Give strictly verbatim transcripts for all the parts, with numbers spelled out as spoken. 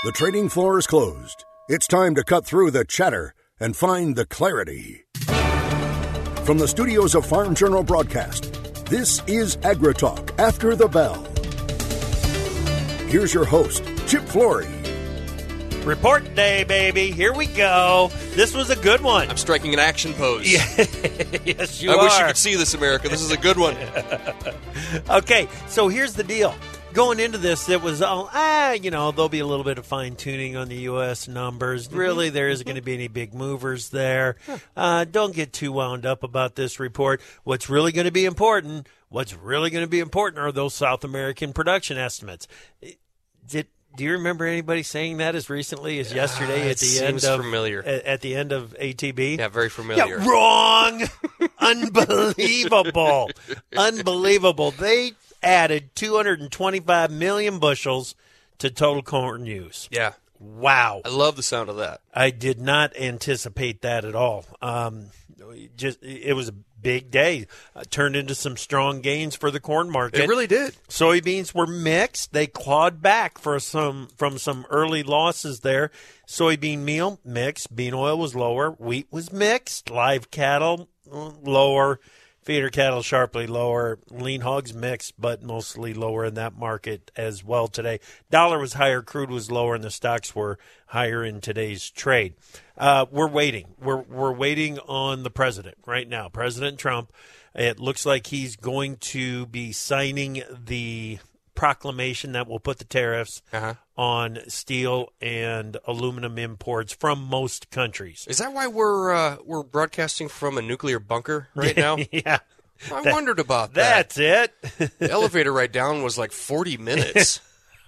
The trading floor is closed. It's time to cut through the chatter and find the clarity. From the studios of Farm Journal Broadcast, this is AgriTalk After the Bell. Here's your host, Chip Flory. Report day, baby. Here we go. This was a good one. I'm striking an action pose. Yeah. Yes, you I are. I wish you could see this, America. This is a good one. Okay, so here's the deal. Going into this, it was all, ah, you know, there'll be a little bit of fine-tuning on the U S numbers. Really, there isn't going to be any big movers there. Uh, don't get too wound up about this report. What's really going to be important, what's really going to be important are those South American production estimates. Did Do you remember anybody saying that as recently as yesterday uh, at the end of familiar. At, at the end of A T B? Yeah, very familiar. Yeah, wrong. Unbelievable. Unbelievable. They added two hundred twenty-five million bushels to total corn use. Yeah. Wow. I love the sound of that. I did not anticipate that at all. Um, just it was a big day. Uh, turned into some strong gains for the corn market. It really did. Soybeans were mixed. They clawed back for some from some early losses there. Soybean meal mixed. Bean oil was lower. Wheat was mixed. Live cattle lower. Feeder cattle sharply lower. Lean hogs mixed, but mostly lower in that market as well today. Dollar was higher. Crude was lower, and the stocks were higher in today's trade. Uh, we're waiting. We're we're waiting on the president right now. President Trump. It looks like he's going to be signing the proclamation that will put the tariffs uh-huh. on steel and aluminum imports from most countries. Is that why we're uh, we're broadcasting from a nuclear bunker right now? Yeah. I that, wondered about that. That's it. The elevator ride down was like forty minutes.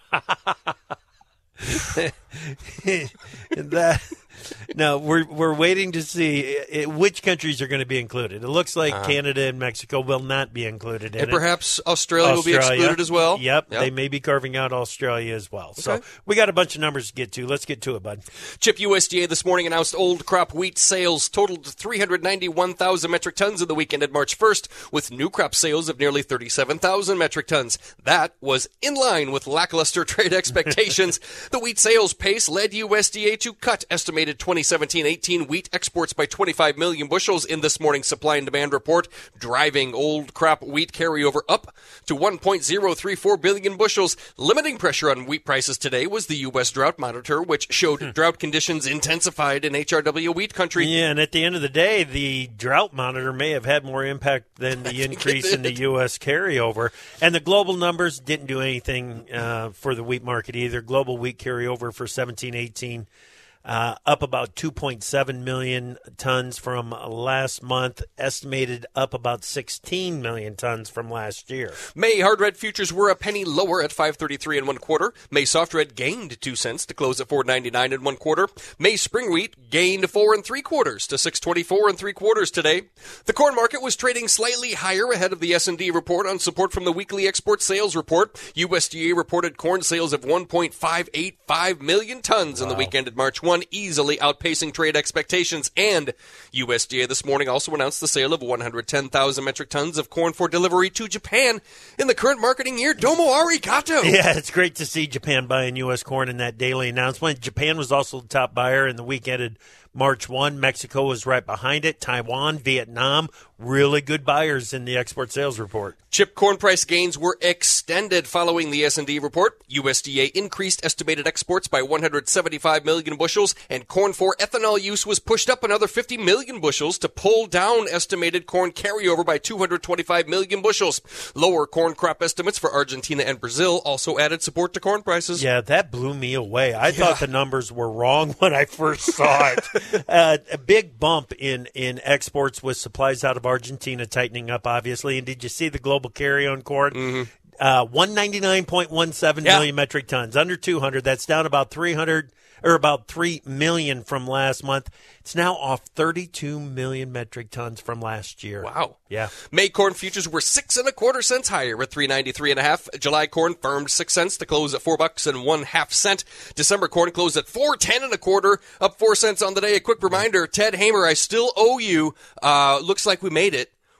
that No, we're we're waiting to see it, which countries are going to be included. It looks like uh-huh. Canada and Mexico will not be included in and it. And perhaps Australia, Australia will be excluded as well? Yep, yep, they may be carving out Australia as well. Okay. So we got a bunch of numbers to get to. Let's get to it, bud. Chip, U S D A this morning announced old crop wheat sales totaled three hundred ninety-one thousand metric tons in the weekend at March first, with new crop sales of nearly thirty-seven thousand metric tons. That was in line with lackluster trade expectations. The wheat sales pace led U S D A to cut estimated twenty seventeen eighteen wheat exports by twenty-five million bushels in this morning's supply and demand report, driving old crop wheat carryover up to one point zero three four billion bushels. Limiting pressure on wheat prices today was the U S Drought Monitor, which showed hmm. drought conditions intensified in H R W wheat country. Yeah, and at the end of the day, the Drought Monitor may have had more impact than the increase in the U S carryover. And the global numbers didn't do anything uh, for the wheat market either. Global wheat carryover for seventeen eighteen Uh, up about two point seven million tons from last month, estimated up about sixteen million tons from last year. May hard red futures were a penny lower at five thirty-three and one quarter. May soft red gained two cents to close at four ninety-nine and one quarter. May spring wheat gained four and three quarters to six twenty-four and three quarters today. The corn market was trading slightly higher ahead of the S and D report on support from the weekly export sales report. U S D A reported corn sales of one point five eight five million tons wow. in the weekend at March first. Easily outpacing trade expectations. And U S D A this morning also announced the sale of one hundred ten thousand metric tons of corn for delivery to Japan in the current marketing year. Domo arigato. Yeah, it's great to see Japan buying U S corn in that daily announcement. Japan was also the top buyer in the week ended March first. Mexico was right behind it. Taiwan, Vietnam, really good buyers in the export sales report. Chip, corn price gains were extended following the S and D report. U S D A increased estimated exports by one hundred seventy-five million bushels, and corn for ethanol use was pushed up another fifty million bushels to pull down estimated corn carryover by two hundred twenty-five million bushels. Lower corn crop estimates for Argentina and Brazil also added support to corn prices. Yeah, that blew me away. I yeah. thought the numbers were wrong when I first saw it. uh, a big bump in, in exports with supplies out of Argentina tightening up, obviously. And did you see the global carry-on corn? Mm-hmm. Uh, one ninety-nine point one seven yeah. million metric tons, under two hundred. That's down about three hundred or about three million from last month. It's now off thirty-two million metric tons from last year. Wow. Yeah. May corn futures were six and a quarter cents higher at three ninety-three and a half. July corn firmed six cents to close at four bucks and one half cent. December corn closed at four ten and a quarter, up four cents on the day. A quick reminder, Ted Hamer, I still owe you. Uh, looks like we made it.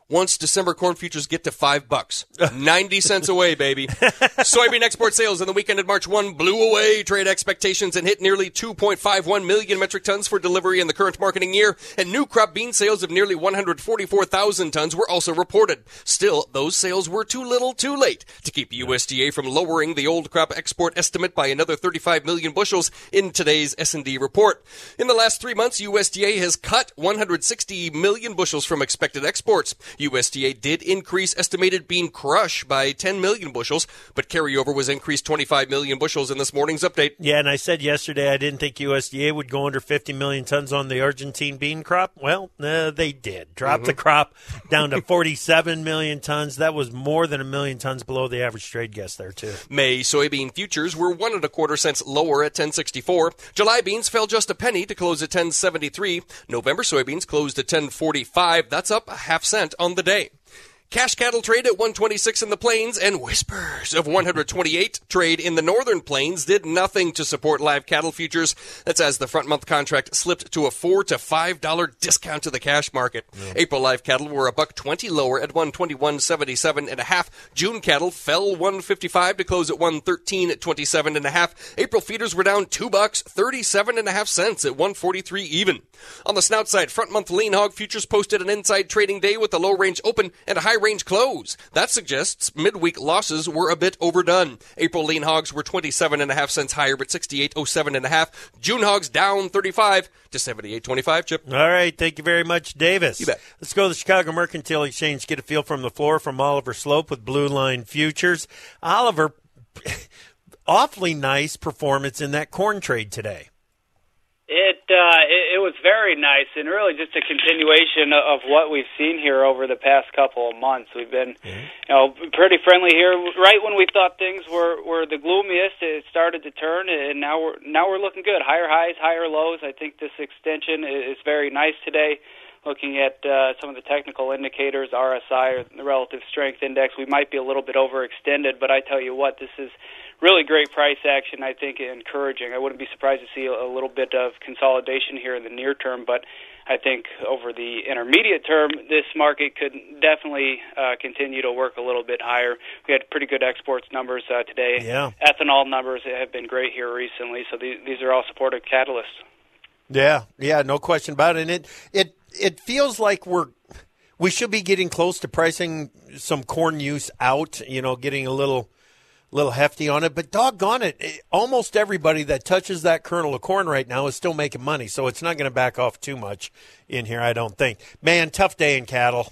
once December corn futures get to five bucks. ninety cents away, baby. Soybean export sales in the weekend of March first blew away trade expectations and hit nearly two point five one million metric tons for delivery in the current marketing year, and new crop bean sales of nearly one hundred forty-four thousand tons were also reported. Still, those sales were too little too late to keep U S D A from lowering the old crop export estimate by another thirty-five million bushels in today's S and D report. In the last three months, U S D A has cut one hundred sixty million bushels from expected exports. U S D A did increase estimated bean crush by ten million bushels, but carryover was increased twenty-five million bushels in this morning's update. Yeah, and I said yesterday I didn't think U S D A would go under fifty million tons on the Argentine bean crop. Well, uh, they did. Dropped mm-hmm. the crop down to forty-seven million tons. That was more than a million tons below the average trade guess there, too. May soybean futures were one and a quarter cents lower at ten sixty-four. July beans fell just a penny to close at ten seventy-three. November soybeans closed at ten forty-five. That's up a half cent on the day. Cash cattle trade at one twenty-six in the plains, and whispers of one twenty-eight trade in the northern plains did nothing to support live cattle futures. That's as the front month contract slipped to a four to five dollar discount to the cash market. Yeah. April live cattle were a buck twenty lower at one twenty-one seventy-seven and a half. June cattle fell one fifty-five to close at one thirteen twenty-seven and a half. April feeders were down two bucks thirty-seven and a half cents at one forty-three even. On the snout side, front month lean hog futures posted an inside trading day with a low range open and a high range close. That suggests midweek losses were a bit overdone. April lean hogs were twenty-seven and a half cents higher at sixty-eight oh seven and a half. June hogs down thirty-five to seventy-eight twenty-five. Chip. All right, thank you very much, Davis. You bet. Let's go to the Chicago Mercantile Exchange, get a feel from the floor from Oliver Slope with Blue Line Futures. Oliver, awfully nice performance in that corn trade today. It, uh, it it was very nice, and really just a continuation of what we've seen here over the past couple of months. We've been, mm-hmm. you know, pretty friendly here. Right when we thought things were, were the gloomiest, it started to turn, and now we're now we're looking good. Higher highs, higher lows. I think this extension is very nice today. Looking at uh, some of the technical indicators, R S I, or the Relative Strength Index, we might be a little bit overextended, but I tell you what, this is really great price action, I think, encouraging. I wouldn't be surprised to see a little bit of consolidation here in the near term, but I think over the intermediate term, this market could definitely uh, continue to work a little bit higher. We had pretty good exports numbers uh, today. Yeah. Ethanol numbers have been great here recently, so these, these are all supportive catalysts. Yeah, yeah, no question about it. And it it it feels like we're we should be getting close to pricing some corn use out, you know, getting a little little hefty on it. But doggone it, almost everybody that touches that kernel of corn right now is still making money, so it's not going to back off too much in here, I don't think. Man, tough day in cattle.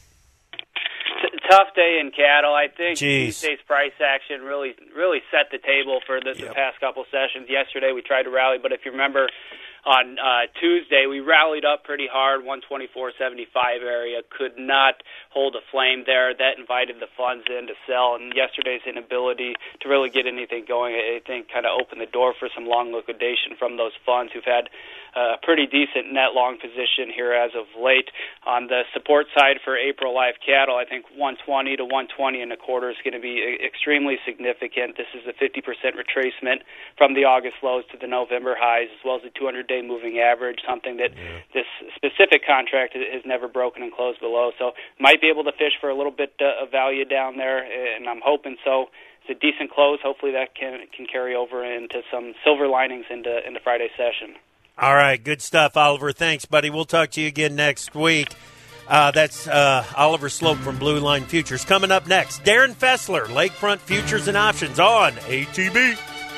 Tough day in cattle. I think Jeez. Tuesday's price action really really set the table for the, yep. the past couple sessions. Yesterday we tried to rally, but if you remember, on uh, Tuesday, we rallied up pretty hard, one twenty-four seventy-five area, could not hold a flame there. That invited the funds in to sell, and yesterday's inability to really get anything going, I think, kind of opened the door for some long liquidation from those funds who've had a pretty decent net long position here as of late. On the support side for April live cattle, I think one twenty to one twenty and a quarter is going to be extremely significant. This is a fifty percent retracement from the August lows to the November highs, as well as the two hundred day moving average, something that yeah. this specific contract has never broken and closed below. So might be able to fish for a little bit uh, of value down there, and I'm hoping so. It's a decent close. Hopefully that can can carry over into some silver linings into into Friday's session. All right, good stuff, Oliver. Thanks, buddy. We'll talk to you again next week. Uh, that's uh, Oliver Slope from Blue Line Futures. Coming up next, Darren Fessler, Lakefront Futures and Options on A T B.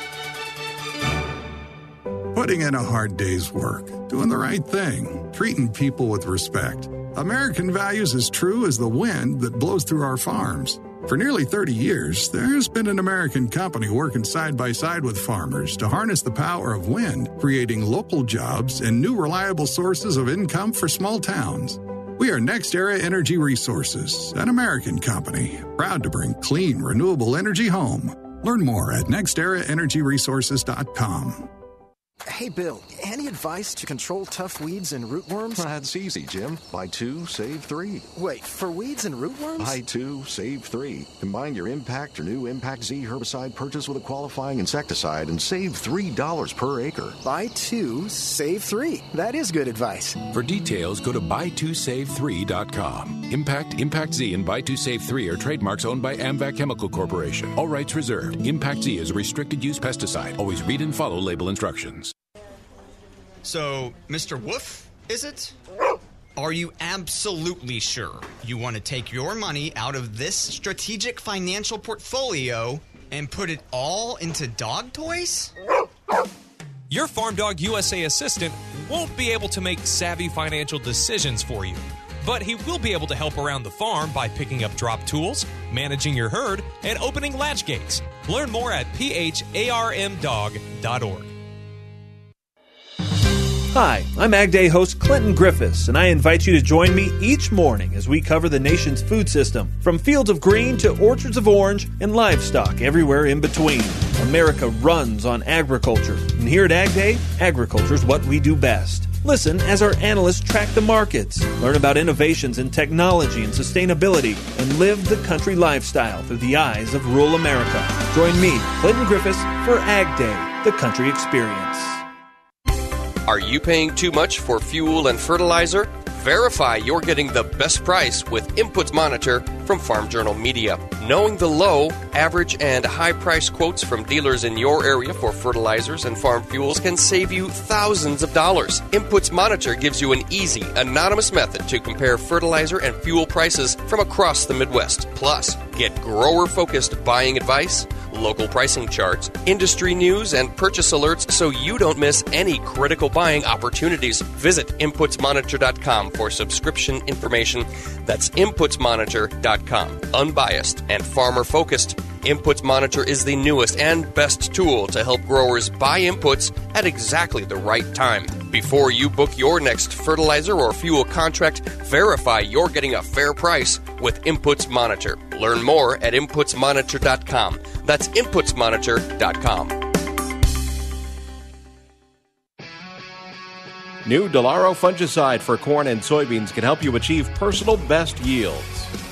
Putting in a hard day's work, doing the right thing, treating people with respect. American values as true as the wind that blows through our farms. For nearly thirty years, there's been an American company working side by side with farmers to harness the power of wind, creating local jobs and new reliable sources of income for small towns. We are NextEra Energy Resources, an American company, proud to bring clean, renewable energy home. Learn more at next era energy resources dot com. Hey, Bill, any advice to control tough weeds and rootworms? That's easy, Jim. Buy two, save three. Wait, for weeds and rootworms? Buy two, save three. Combine your Impact or new Impact Z herbicide purchase with a qualifying insecticide and save three dollars per acre. Buy two, save three. That is good advice. For details, go to buy two save three dot com. Impact, Impact Z, and buy two save three are trademarks owned by AMVAC Chemical Corporation. All rights reserved. Impact Z is a restricted-use pesticide. Always read and follow label instructions. So, Mister Woof, is it? Are you absolutely sure you want to take your money out of this strategic financial portfolio and put it all into dog toys? Your Farm Dog U S A assistant won't be able to make savvy financial decisions for you, but he will be able to help around the farm by picking up drop tools, managing your herd, and opening latch gates. Learn more at p h a r m dog dot org. Hi, I'm Ag Day host Clinton Griffiths, and I invite you to join me each morning as we cover the nation's food system, from fields of green to orchards of orange and livestock everywhere in between. America runs on agriculture, and here at Ag Day, agriculture is what we do best. Listen as our analysts track the markets, learn about innovations in technology and sustainability, and live the country lifestyle through the eyes of rural America. Join me, Clinton Griffiths, for Ag Day, the country experience. Are you paying too much for fuel and fertilizer? Verify you're getting the best price with Inputs Monitor from Farm Journal Media. Knowing the low, average, and high price quotes from dealers in your area for fertilizers and farm fuels can save you thousands of dollars. Inputs Monitor gives you an easy, anonymous method to compare fertilizer and fuel prices from across the Midwest. Plus, get grower-focused buying advice, local pricing charts, industry news, and purchase alerts so you don't miss any critical buying opportunities. Visit inputs monitor dot com for subscription information. That's inputs monitor dot com. Unbiased and farmer-focused, Inputs Monitor is the newest and best tool to help growers buy inputs at exactly the right time. Before you book your next fertilizer or fuel contract, verify you're getting a fair price with Inputs Monitor. Learn more at inputs monitor dot com. That's inputs monitor dot com. New Delaro fungicide for corn and soybeans can help you achieve personal best yields.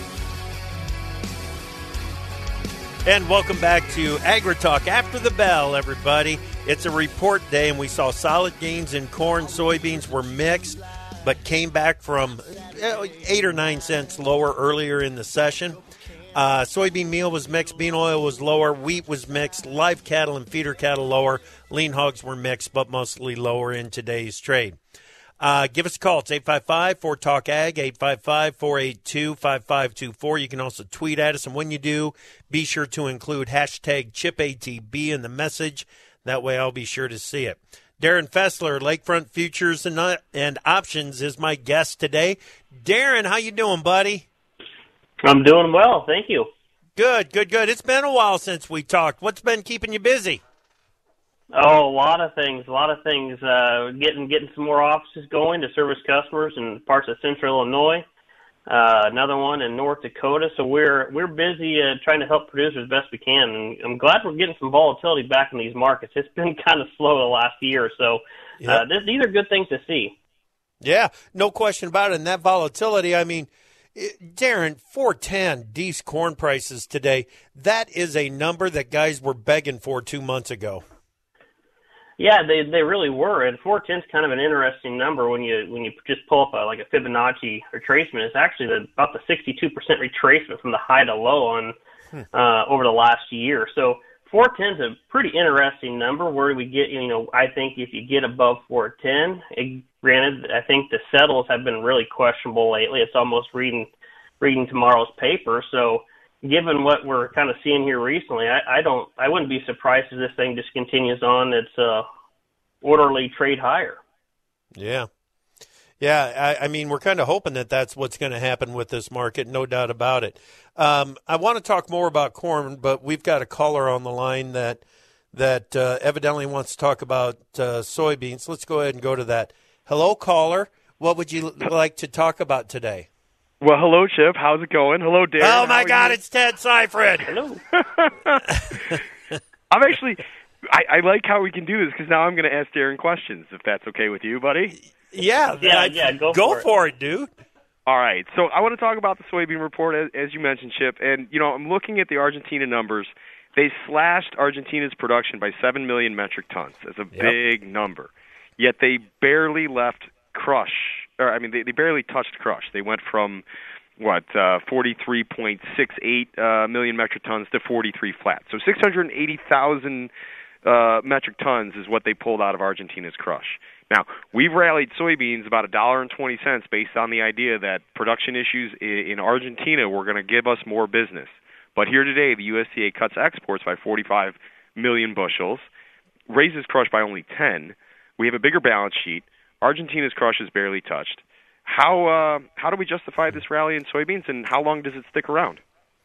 And welcome back to AgriTalk After the Bell, everybody. It's a report day, and we saw solid gains in corn. Soybeans were mixed, but came back from eight or nine cents lower earlier in the session. Uh, soybean meal was mixed. Bean oil was lower. Wheat was mixed. Live cattle and feeder cattle lower. Lean hogs were mixed, but mostly lower in today's trade. Uh, give us a call. It's eight five five, four talk ag, eight five five, four eight two, five five two four. You can also tweet at us, and when you do, be sure to include hashtag Chip A T B in the message. That way I'll be sure to see it. Darren Fessler, Lakefront Futures and, uh, and Options, is my guest today. Darren, how you doing, buddy? I'm doing well, thank you. Good, good, good. It's been a while since we talked. What's been keeping you busy? Oh, a lot of things, a lot of things. Uh, getting getting some more offices going to service customers in parts of Central Illinois. Uh, another one in North Dakota. So we're we're busy uh, trying to help producers as best we can. And I'm glad we're getting some volatility back in these markets. It's been kind of slow the last year or so. Yep. Uh, this, these are good things to see. Yeah, no question about it. And that volatility, I mean, it, Darren, four ten D's corn prices today, that is a number that guys were begging for two months ago. Yeah, they they really were, and four ten is kind of an interesting number when you when you just pull up a, like a Fibonacci retracement. It's actually the, about the sixty-two percent retracement from the high to low on hmm. uh, over the last year. So four ten is a pretty interesting number. Where we get, you know, I think if you get above four ten, it, granted, I think the settles have been really questionable lately. It's almost reading reading tomorrow's paper. So given what we're kind of seeing here recently, I, I don't, I wouldn't be surprised if this thing just continues on its uh, orderly trade higher. Yeah, yeah. I, I mean, we're kind of hoping that that's what's going to happen with this market, no doubt about it. Um, I want to talk more about corn, but we've got a caller on the line that that uh, evidently wants to talk about uh, soybeans. Let's go ahead and go to that. Hello, caller. What would you like to talk about today? Well, hello, Chip. How's it going? Hello, Darren. Oh, my God, you? It's Ted Seifried. Hello. I'm actually I, I like how we can do this because now I'm going to ask Darren questions, if that's okay with you, buddy. Yeah, yeah, I, yeah. Go, go for, for it. it, dude. All right, so I want to talk about the soybean report, as, as you mentioned, Chip. And, you know, I'm looking at the Argentina numbers. They slashed Argentina's production by seven million metric tons. That's a Yep. big number. Yet they barely left crush, or I mean, they, they barely touched crush. They went from, what, uh, forty-three point six eight uh, million metric tons to forty-three flat. So six hundred eighty thousand uh, metric tons is what they pulled out of Argentina's crush. Now, we've rallied soybeans about one dollar and twenty cents based on the idea that production issues in Argentina were going to give us more business. But here today, the U S D A cuts exports by forty-five million bushels, raises crush by only ten. We have a bigger balance sheet. Argentina's crush is barely touched. How uh, how do we justify this rally in soybeans, and how long does it stick around?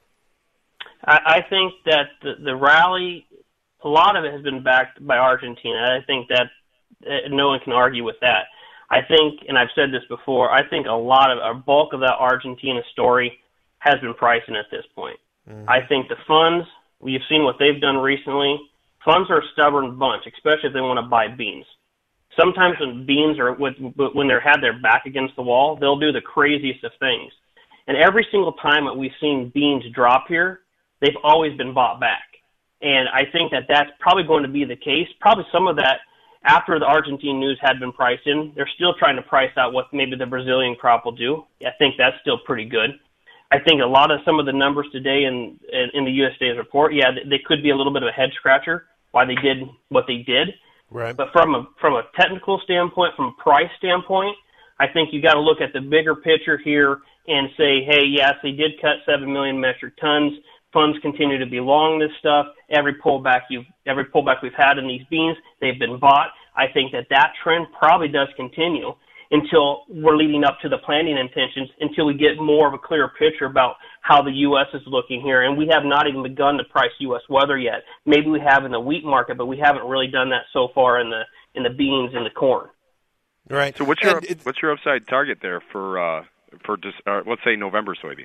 I, I think that the, the rally, a lot of it has been backed by Argentina. I think that uh, no one can argue with that. I think, and I've said this before, I think a lot of a bulk of that Argentina story has been pricing at this point. Mm-hmm. I think the funds, we've seen what they've done recently. Funds are a stubborn bunch, especially if they want to buy beans. Sometimes when beans are with, when they're had their back against the wall, they'll do the craziest of things. And every single time that we've seen beans drop here, they've always been bought back. And I think that that's probably going to be the case. Probably some of that after the Argentine news had been priced in. They're still trying to price out what maybe the Brazilian crop will do. I think that's still pretty good. I think a lot of some of the numbers today in in, in the U S D A's report, yeah, they could be a little bit of a head scratcher why they did what they did. Right. But from a from a technical standpoint, from a price standpoint, I think you got to look at the bigger picture here and say, hey, yes, they did cut seven million metric tons. Funds continue to be long this stuff. Every pullback you've every pullback we've had in these beans, they've been bought. I think that that trend probably does continue until we're leading up to the planting intentions, until we get more of a clearer picture about how the U S is looking here. And we have not even begun to price U S weather yet. Maybe we have in the wheat market, but we haven't really done that so far in the in the beans and the corn. Right. So what's your what's your upside target there for uh, for just, uh, let's say November soybeans?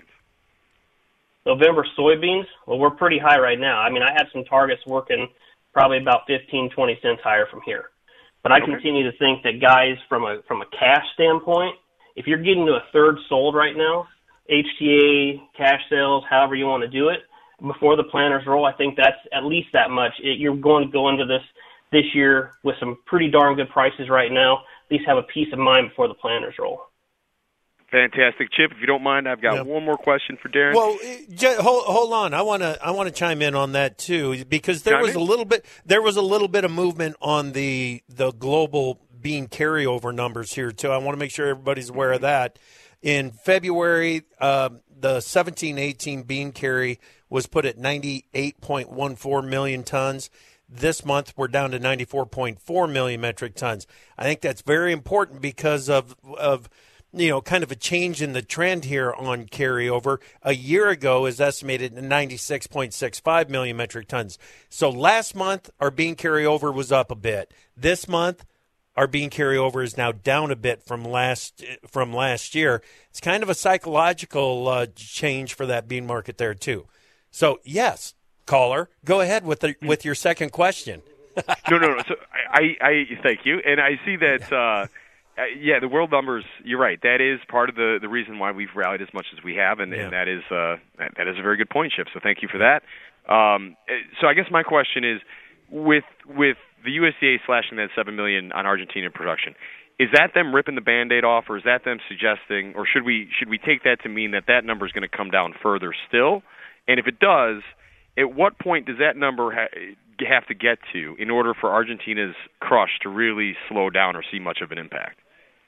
November soybeans, well, we're pretty high right now. I mean, I had some targets working probably about fifteen, twenty cents higher from here. But I okay. continue to think that guys, from a from a cash standpoint, if you're getting to a third sold right now, H T A, cash sales, however you want to do it, before the planters roll, I think that's at least that much. It, you're going to go into this this year with some pretty darn good prices right now. At least have a peace of mind before the planters roll. Fantastic, Chip. If you don't mind, I've got yeah. one more question for Darren. Well, j- hold, hold on. I want to I want to chime in on that too, because there chime was in? a little bit there was a little bit of movement on the the global bean carryover numbers here too. I want to make sure everybody's aware of that. In February, uh, the seventeen eighteen bean carry was put at ninety-eight point one four million tons. This month, we're down to ninety-four point four million metric tons. I think that's very important because of of you know, kind of a change in the trend here on carryover. A year ago is estimated at ninety-six point six five million metric tons. So last month, our bean carryover was up a bit. This month, our bean carryover is now down a bit from last from last year. It's kind of a psychological uh, change for that bean market there, too. So, yes, caller, go ahead with the, with your second question. no, no, no. So I, I thank you. And I see that uh, – Uh, yeah, the world numbers, you're right. That is part of the, the reason why we've rallied as much as we have, and, yeah. and that is uh, that, that is a very good point, Chip, so thank you for that. Um, so I guess my question is, with with the U S D A slashing that seven million on Argentina production, is that them ripping the Band-Aid off, or is that them suggesting, or should we should we take that to mean that that number is going to come down further still? And if it does, at what point does that number ha- have to get to in order for Argentina's crush to really slow down or see much of an impact?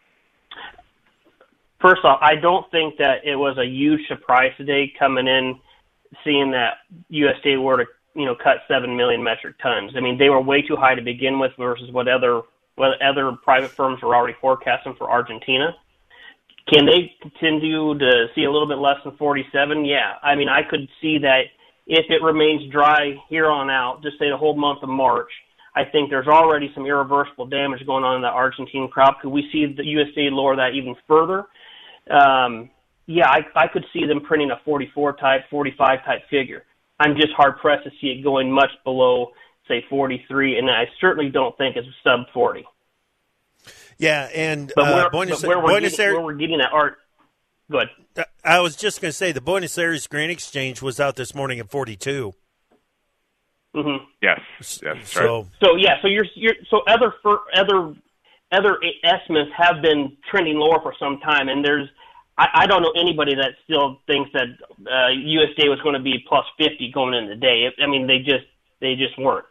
First off, I don't think that it was a huge surprise today coming in, seeing that U S D A were to, you know, cut seven million metric tons. I mean, they were way too high to begin with versus what other what other private firms were already forecasting for Argentina. Can they continue to see a little bit less than forty-seven? Yeah. I mean, I could see that if it remains dry here on out, just say the whole month of March, I think there's already some irreversible damage going on in the Argentine crop. Could we see the U S D A lower that even further? Um, yeah, I, I could see them printing a forty-four type, forty-five type figure. I'm just hard pressed to see it going much below say forty-three, and I certainly don't think it's sub forty. Yeah, and but where, uh, Buenos, but where, we're Buenos getting, Aires, where we're getting that art. Good. I was just going to say the Buenos Aires Grain Exchange was out this morning at forty-two. Mm-hmm. Yes, yes, that's so, right. So yeah, so you're, you're so other for, other other estimates have been trending lower for some time, and there's I, I don't know anybody that still thinks that uh, U S D A was going to be plus fifty going into the day. I mean, they just they just weren't.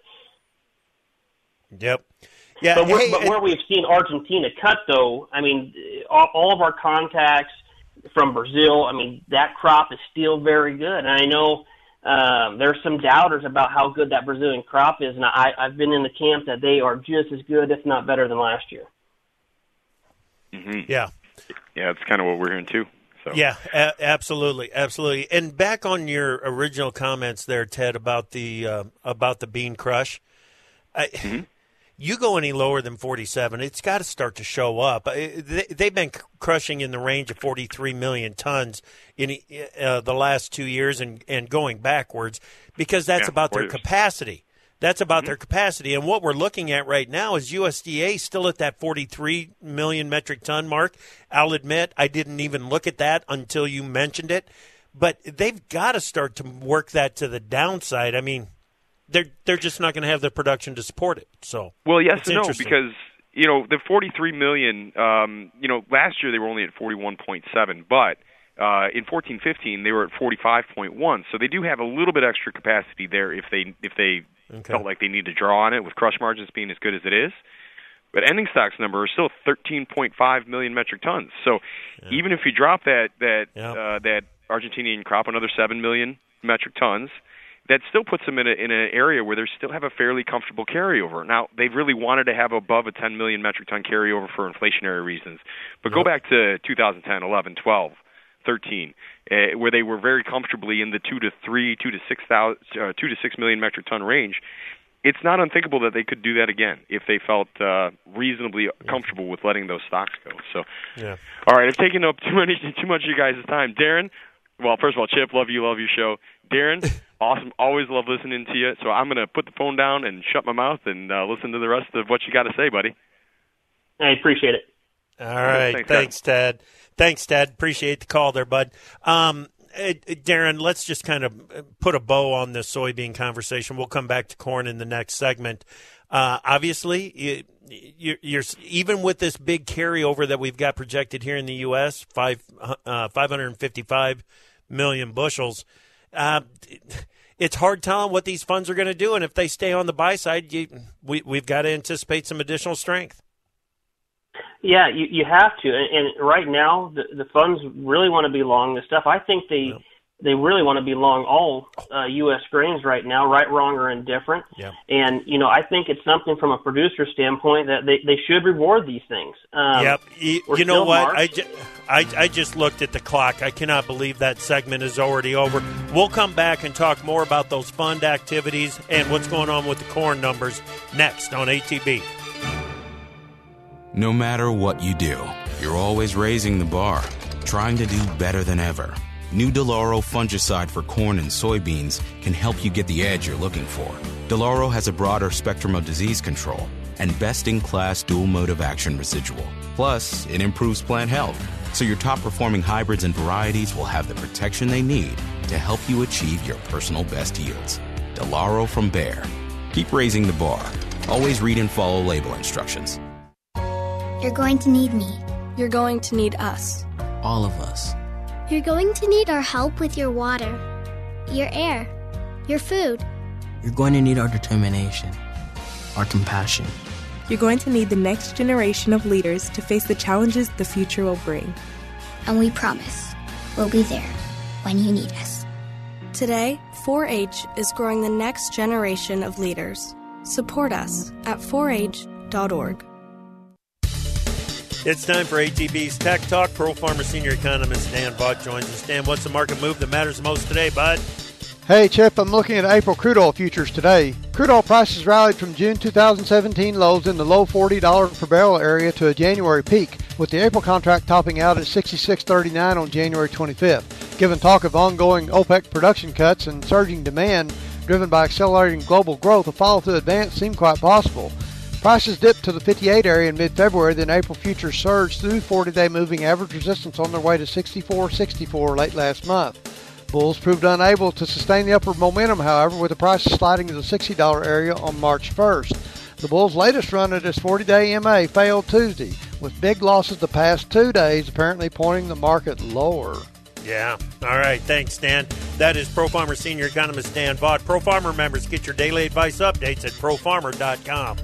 Yep. Yeah. But, hey, but where we've seen Argentina cut, though, I mean, all, all of our contacts from Brazil, I mean, that crop is still very good. And I know um, there's some doubters about how good that Brazilian crop is, and I, I've been in the camp that they are just as good, if not better, than last year. Mm-hmm. Yeah. Yeah, that's kind of what we're hearing, too. So. Yeah, a- absolutely, absolutely. And back on your original comments there, Ted, about the uh, about the bean crush, I, mm-hmm. you go any lower than forty-seven, it's got to start to show up. They, they've been crushing in the range of forty-three million tons in uh, the last two years and, and going backwards because that's yeah, about their years. capacity. That's about mm-hmm. their capacity. And what we're looking at right now is U S D A still at that forty-three million metric ton mark. I'll admit I didn't even look at that until you mentioned it. But they've got to start to work that to the downside. I mean, they're they're just not going to have the production to support it. So Well, yes it's and no, because, you know, the forty-three million, um, you know, last year they were only at forty-one point seven, but Uh, in fourteen fifteen, they were at forty-five point one, so they do have a little bit extra capacity there if they if they okay. felt like they need to draw on it, with crush margins being as good as it is. But ending stocks number is still thirteen point five million metric tons. So yeah. even if you drop that that yeah. uh, that Argentinian crop another seven million metric tons, that still puts them in a, in an area where they still have a fairly comfortable carryover. Now, they've really wanted to have above a ten million metric ton carryover for inflationary reasons. But yep. go back to two thousand ten, eleven, twelve. thirteen, uh, where they were very comfortably in the two to three, two to six thousand, uh, two to six million metric ton range. It's not unthinkable that they could do that again if they felt uh, reasonably yeah. comfortable with letting those stocks go. So, yeah. all right, I've taken up too many, too much of you guys' time, Darren. Well, first of all, Chip, love you, love your show. Darren, awesome, always love listening to you. So I'm going to put the phone down and shut my mouth and uh, listen to the rest of what you got to say, buddy. I appreciate it. All right, thanks, thanks Ted. Thanks, Ted. Appreciate the call there, bud. Um, Darren, let's just kind of put a bow on this soybean conversation. We'll come back to corn in the next segment. Uh, obviously, you, you're, you're even with this big carryover that we've got projected here in the U S, five uh, five hundred fifty-five million bushels. Uh, it's hard telling what these funds are going to do, and if they stay on the buy side, you, we, we've got to anticipate some additional strength. Yeah, you, you have to. And, and right now, the, the funds really want to be long this stuff. I think they yeah. they really want to be long all uh, U S grains right now, right, wrong, or indifferent. Yeah. And, you know, I think it's something from a producer standpoint that they, they should reward these things. Um, yep. You, you know what? I, ju- I, I just looked at the clock. I cannot believe that segment is already over. We'll come back and talk more about those fund activities and what's going on with the corn numbers next on A T B. No matter what you do, you're always raising the bar, trying to do better than ever. New Delaro fungicide for corn and soybeans can help you get the edge you're looking for. Delaro has a broader spectrum of disease control and best-in-class dual mode of action residual. Plus, it improves plant health, so your top-performing hybrids and varieties will have the protection they need to help you achieve your personal best yields. Delaro from Bayer. Keep raising the bar. Always read and follow label instructions. You're going to need me. You're going to need us. All of us. You're going to need our help with your water, your air, your food. You're going to need our determination, our compassion. You're going to need the next generation of leaders to face the challenges the future will bring. And we promise we'll be there when you need us. Today, four H is growing the next generation of leaders. Support us at four H dot org. It's time for A T B's Tech Talk. Pearl Farmer Senior Economist Dan Buck joins us. Dan, what's the market move that matters most today, bud? Hey, Chip, I'm looking at April crude oil futures today. Crude oil prices rallied from June two thousand seventeen lows in the low forty dollars per barrel area to a January peak, with the April contract topping out at sixty-six thirty-nine on January twenty-fifth. Given talk of ongoing OPEC production cuts and surging demand, Driven by accelerating global growth, a follow-through advance seemed quite possible. Prices dipped to the fifty-eight area in mid-February, then April futures surged through forty-day moving average resistance on their way to sixty-four sixty-four late last month. Bulls proved unable to sustain the upward momentum, however, with the prices sliding to the sixty dollars area on March first. The Bulls' latest run at its forty-day M A failed Tuesday, with big losses the past two days apparently pointing the market lower. Yeah. All right. Thanks, Dan. That is Pro Farmer Senior Economist Dan Vaught. Pro Farmer members, get your daily advice updates at pro farmer dot com.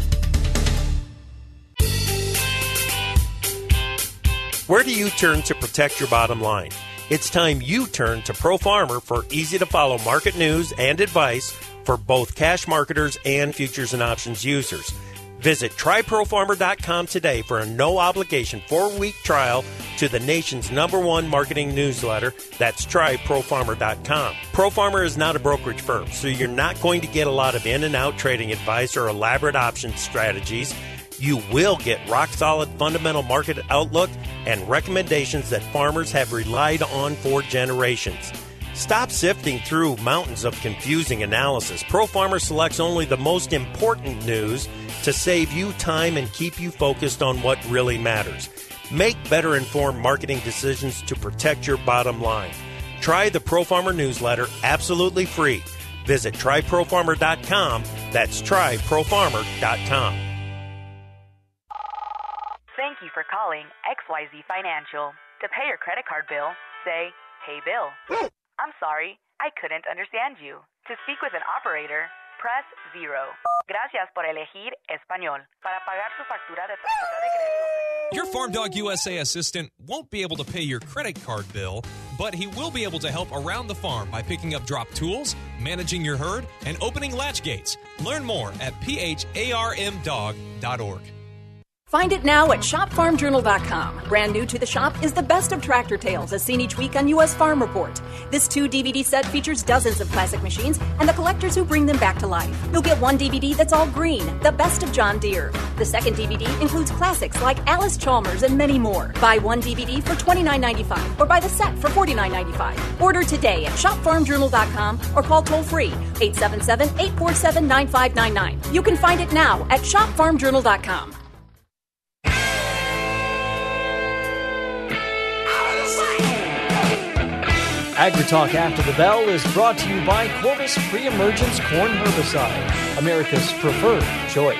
Where do you turn to protect your bottom line? It's time you turn to Pro Farmer for easy-to-follow market news and advice for both cash marketers and futures and options users. Visit try pro farmer dot com today for a no-obligation four-week trial to the nation's number one marketing newsletter. That's try pro farmer dot com. ProFarmer is not a brokerage firm, so you're not going to get a lot of in-and-out trading advice or elaborate option strategies. You will get rock-solid fundamental market outlook and recommendations that farmers have relied on for generations. Stop sifting through mountains of confusing analysis. ProFarmer selects only the most important news to save you time and keep you focused on what really matters. Make better informed marketing decisions to protect your bottom line. Try the ProFarmer newsletter absolutely free. Visit try pro farmer dot com. That's try pro farmer dot com. Thank you for calling X Y Z Financial. To pay your credit card bill, say, "Hey Bill." I'm sorry, I couldn't understand you. To speak with an operator, press zero. Gracias por elegir español. Para pagar su factura de tarjeta de crédito. Your Farm Dog U S A assistant won't be able to pay your credit card bill, but he will be able to help around the farm by picking up drop tools, managing your herd, and opening latch gates. Learn more at p h a r m dog dot org. Find it now at shop farm journal dot com. Brand new to the shop is the best of tractor tales as seen each week on U S Farm Report. This two D V D set features dozens of classic machines and the collectors who bring them back to life. You'll get one D V D that's all green, the best of John Deere. The second D V D includes classics like Alice Chalmers and many more. Buy one D V D for twenty-nine ninety-five or buy the set for forty-nine ninety-five. Order today at shop farm journal dot com or call toll-free eight seven seven, eight four seven, nine five nine nine. You can find it now at shop farm journal dot com. AgriTalk After the Bell is brought to you by Corvus Pre-Emergence Corn Herbicide, America's preferred choice.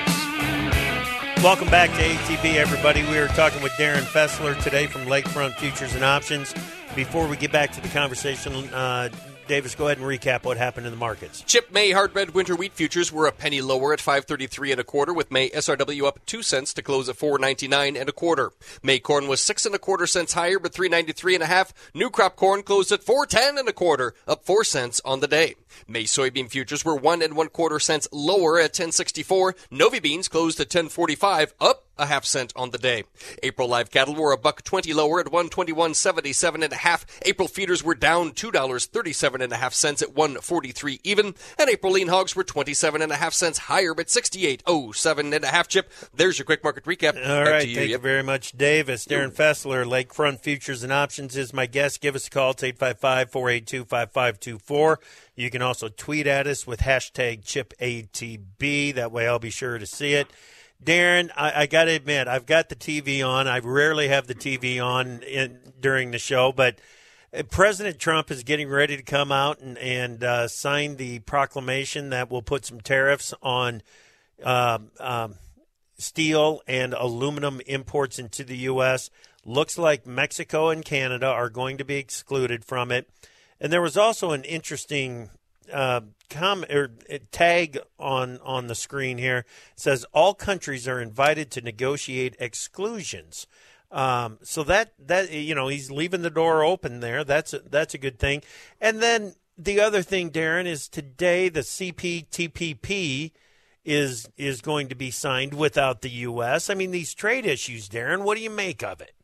Welcome back to A T B, everybody. We are talking with Darren Fessler today from Lakefront Futures and Options. Before we get back to the conversation, uh, Davis, go ahead and recap what happened in the markets. Chip May hard red winter wheat futures were a penny lower at five thirty-three and a quarter, with May S R W up two cents to close at four ninety-nine and a quarter. May corn was six and a quarter cents higher, but three ninety-three and a half. New crop corn closed at four ten and a quarter, up four cents on the day. May soybean futures were one and one quarter cents lower at ten sixty-four. Novi beans closed at ten forty-five, up a half cent on the day. April live cattle were a buck twenty lower at one twenty-one seventy-seven and a half. April feeders were down two dollars thirty-seven and a half cents at one forty-three even, and April lean hogs were twenty-seven and a half cents higher at sixty-eight oh seven and a half. Chip, there's your quick market recap. All Back right, to you. thank Yep. you very much, Davis. Darren Fessler, Lakefront Futures and Options is my guest. Give us a call. It's eight five five, four eight two, five five two four. You can also tweet at us with hashtag Chip A T B. That way I'll be sure to see it. Darren, I, I got to admit, I've got the T V on. I rarely have the T V on in, during the show, but President Trump is getting ready to come out and, and uh, sign the proclamation that will put some tariffs on um, um, steel and aluminum imports into the U S. Looks like Mexico and Canada are going to be excluded from it. And there was also an interesting uh, com- or tag on, on the screen here. It says all countries are invited to negotiate exclusions. Um, so that, that, you know, he's leaving the door open there. That's a, that's a good thing. And then the other thing, Darren, is today the C P T P P is is going to be signed without the U S. I mean, these trade issues, Darren, what do you make of it?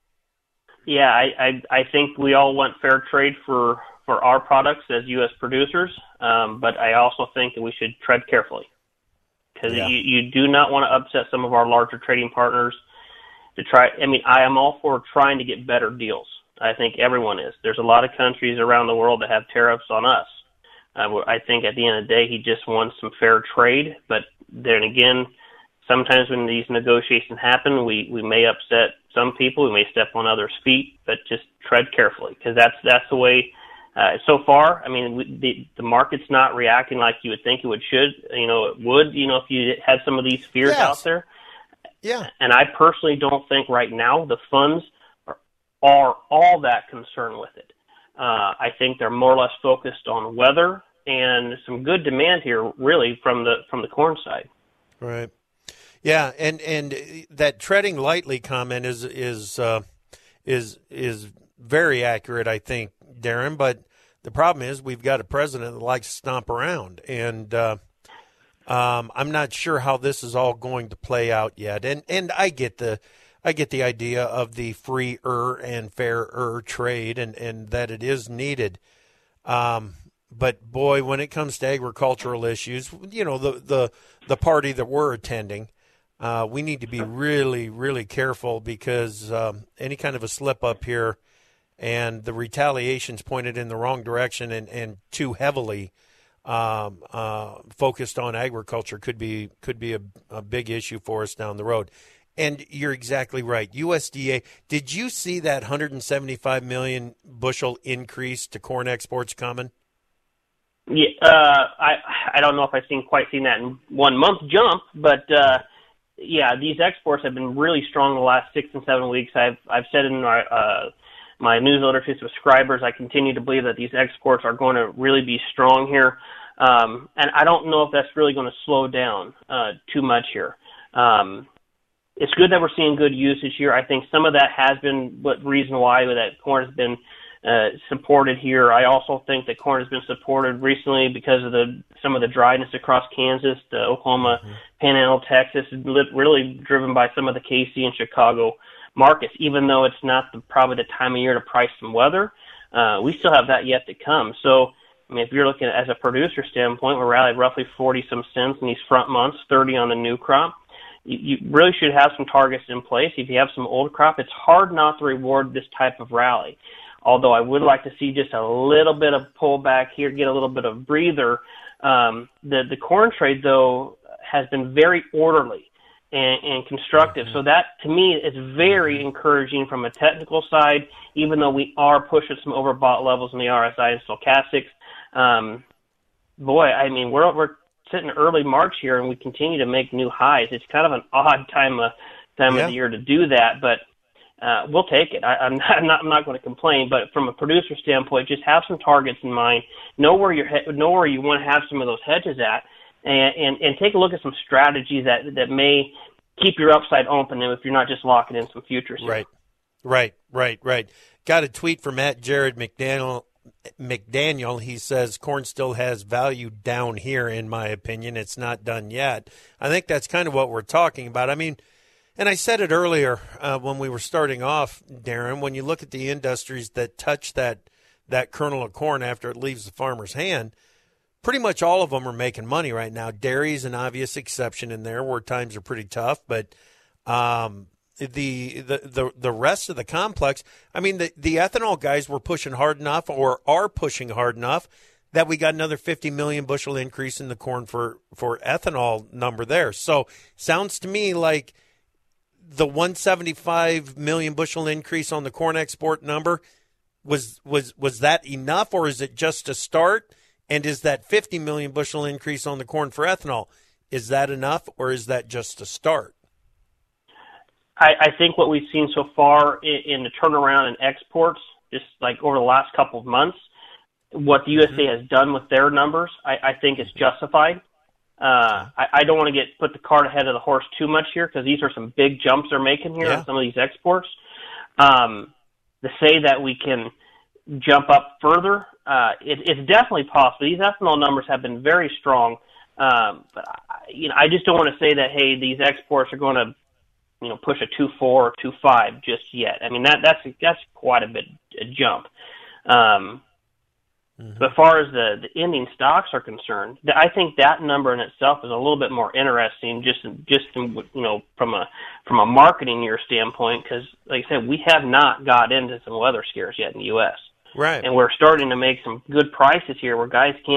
Yeah, I, I I think we all want fair trade for, for our products as U S producers, um, but I also think that we should tread carefully because Yeah. you, you do not want to upset some of our larger trading partners. To try, I mean, I am all for trying to get better deals. I think everyone is. There's a lot of countries around the world that have tariffs on us. Uh, I think at the end of the day, he just wants some fair trade. But then again, sometimes when these negotiations happen, we, we may upset some people, we may step on others' feet, but just tread carefully, because that's that's the way. Uh, so far, I mean, we, the the market's not reacting like you would think it would. Should you know it would? You know, if you had some of these fears yes. out there. Yeah. And I personally don't think right now the funds are, are all that concerned with it. Uh, I think they're more or less focused on weather and some good demand here, really, from the from the corn side. Right. Yeah, and, and that treading lightly comment is is uh, is is very accurate, I think, Darren. But the problem is we've got a president that likes to stomp around, and uh, um, I'm not sure how this is all going to play out yet. And and I get the I get the idea of the freer and fairer trade, and, and that it is needed. Um, but boy, when it comes to agricultural issues, you know, the the the party that we're attending. Uh, we need to be really, really careful, because um, any kind of a slip up here and the retaliation's pointed in the wrong direction and, and too heavily um, uh, focused on agriculture could be could be a, a big issue for us down the road. And you're exactly right. U S D A, did you see that one hundred seventy-five million bushel increase to corn exports coming? Yeah, uh, I I don't know if I've seen quite seen that in one month jump, but uh, yeah, these exports have been really strong the last six and seven weeks. I've I've said in my uh, my newsletter to subscribers, I continue to believe that these exports are going to really be strong here, um, and I don't know if that's really going to slow down uh, too much here. Um, it's good that we're seeing good usage here. I think some of that has been what reason why that corn has been uh, supported here. I also think that corn has been supported recently because of the some of the dryness across Kansas, the Oklahoma mm-hmm. Panhandle, Texas, really driven by some of the K C and Chicago markets. Even though it's not the, probably the time of year to price some weather, uh, we still have that yet to come. So, I mean, if you're looking at as a producer standpoint, we're rallied roughly forty some cents in these front months, thirty on the new crop. You, you really should have some targets in place. If you have some old crop, it's hard not to reward this type of rally. Although I would like to see just a little bit of pullback here, get a little bit of breather. Um, the the corn trade, though, has been very orderly and, and constructive. So that, to me, is very encouraging from a technical side, even though we are pushing some overbought levels in the R S I and stochastics. Um, boy, I mean, we're we're sitting early March here, and we continue to make new highs. It's kind of an odd time of, time yeah. of the year to do that, but Uh, we'll take it. I, I'm, not, I'm not. I'm not going to complain. But from a producer standpoint, just have some targets in mind. Know where your know where you want to have some of those hedges at, and, and and take a look at some strategies that that may keep your upside open if you're not just locking in some futures. Here. Right, right, right, right. Got a tweet from at Jared McDaniel. McDaniel. He says corn still has value down here. In my opinion, it's not done yet. I think that's kind of what we're talking about. I mean. And I said it earlier uh, when we were starting off, Darren, when you look at the industries that touch that that kernel of corn after it leaves the farmer's hand, pretty much all of them are making money right now. Dairy's an obvious exception in there where times are pretty tough, but um, the, the the the rest of the complex, I mean, the, the ethanol guys were pushing hard enough or are pushing hard enough that we got another fifty million bushel increase in the corn for, for ethanol number there. So sounds to me like the one hundred seventy-five million bushel increase on the corn export number, was was was that enough, or is it just a start? And is that fifty million bushel increase on the corn for ethanol, is that enough, or is that just a start? I, I think what we've seen so far in, in the turnaround in exports, just like over the last couple of months, what the U S A mm-hmm. has done with their numbers, I, I think is justified. Uh, I, I don't want to get put the cart ahead of the horse too much here, because these are some big jumps they're making here yeah. on some of these exports. Um, to say that we can jump up further, uh, it, it's definitely possible. These ethanol numbers have been very strong, um, but I, you know, I just don't want to say that, hey, these exports are going to, you know, push a two four or two five just yet. I mean, that that's that's quite a bit a jump. Um, Mm-hmm. But as far as the, the ending stocks are concerned, I think that number in itself is a little bit more interesting, just just you know from a from a marketing year standpoint, because like I said, we have not got into some weather scares yet in the U S. Right, and we're starting to make some good prices here, where guys can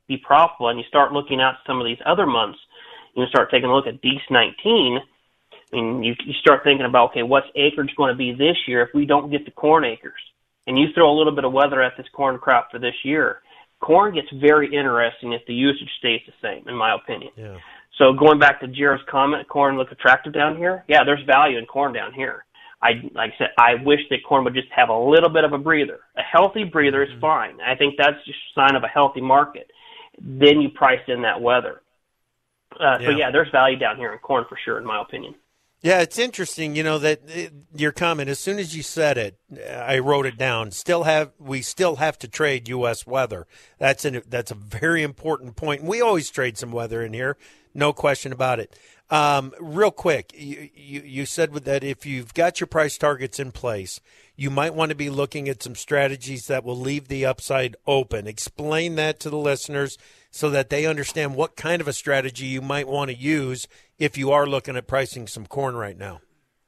be profitable, and you start looking at some of these other months, you start taking a look at D E E nineteen, I mean, you, you start thinking about, okay, what's acreage going to be this year if we don't get the corn acres? And you throw a little bit of weather at this corn crop for this year. Corn gets very interesting if the usage stays the same, in my opinion. Yeah. So going back to Jared's comment, corn look attractive down here. Yeah, there's value in corn down here. I like I said, I wish that corn would just have a little bit of a breather. A healthy breather is fine. I think that's just a sign of a healthy market. Then you price in that weather. Uh, so Yeah. yeah, there's value down here in corn for sure, in my opinion. Yeah, it's interesting, you know, that uh, your comment, as soon as you said it, I wrote it down. Still have we still have to trade U S weather. That's an that's a very important point. And we always trade some weather in here, no question about it. Um, real quick, you, you you said that if you've got your price targets in place, you might want to be looking at some strategies that will leave the upside open. Explain that to the listeners so that they understand what kind of a strategy you might want to use if you are looking at pricing some corn right now.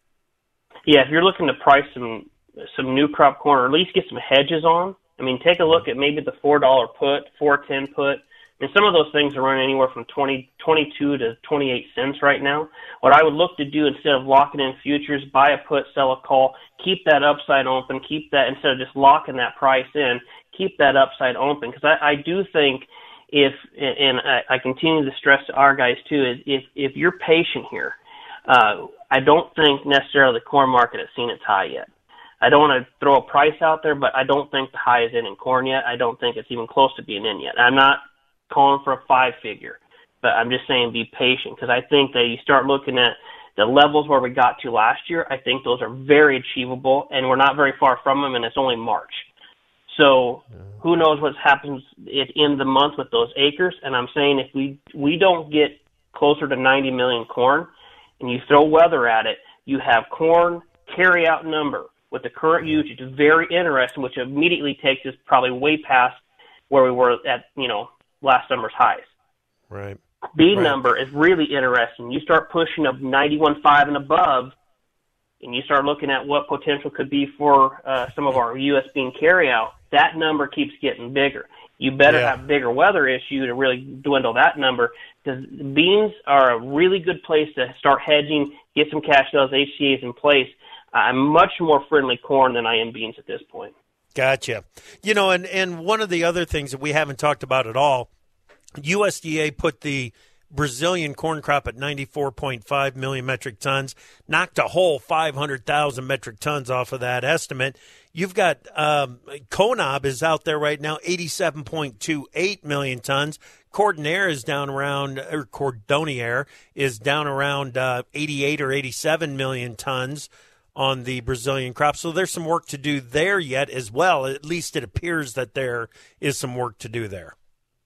Yeah, if you're looking to price some some new crop corn, or at least get some hedges on, I mean, take a look at maybe the four dollar put, four ten put. And some of those things are running anywhere from twenty, twenty-two to twenty-eight cents right now. What I would look to do, instead of locking in futures, buy a put, sell a call, keep that upside open, keep that, instead of just locking that price in, keep that upside open. Because I, I do think if, and I, I continue to stress to our guys too, is if, if you're patient here, uh, I don't think necessarily the corn market has seen its high yet. I don't want to throw a price out there, but I don't think the high is in in corn yet. I don't think it's even close to being in yet. I'm not calling for a five figure, but I'm just saying be patient, because I think that you start looking at the levels where we got to last year, I think those are very achievable, and we're not very far from them, and it's only March. So who knows what happens at the end of the month with those acres, and I'm saying if we we don't get closer to ninety million corn, and you throw weather at it, you have corn carry-out number with the current usage is very interesting, which immediately takes us probably way past where we were at, you know, last summer's highs. Right. Bean right. number is really interesting. You start pushing up ninety-one point five and above, and you start looking at what potential could be for uh, some of our U S bean carryout, that number keeps getting bigger. You better Yeah. have a bigger weather issue to really dwindle that number, because beans are a really good place to start hedging, get some cash sales, H C As in place. I'm much more friendly corn than I am beans at this point. Gotcha. You know, and, and one of the other things that we haven't talked about at all, U S D A put the Brazilian corn crop at ninety-four point five million metric tons, knocked a whole five hundred thousand metric tons off of that estimate. You've got um, Conab is out there right now, eighty-seven point two eight million tons. Cordonier is down around, or Cordonier is down around uh, eighty-eight or eighty-seven million tons on the Brazilian crop. So there's some work to do there yet as well. At least it appears that there is some work to do there.